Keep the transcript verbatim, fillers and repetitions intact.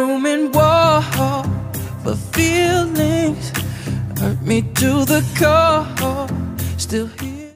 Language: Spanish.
room and war for feelings hurt me to the core. Still here.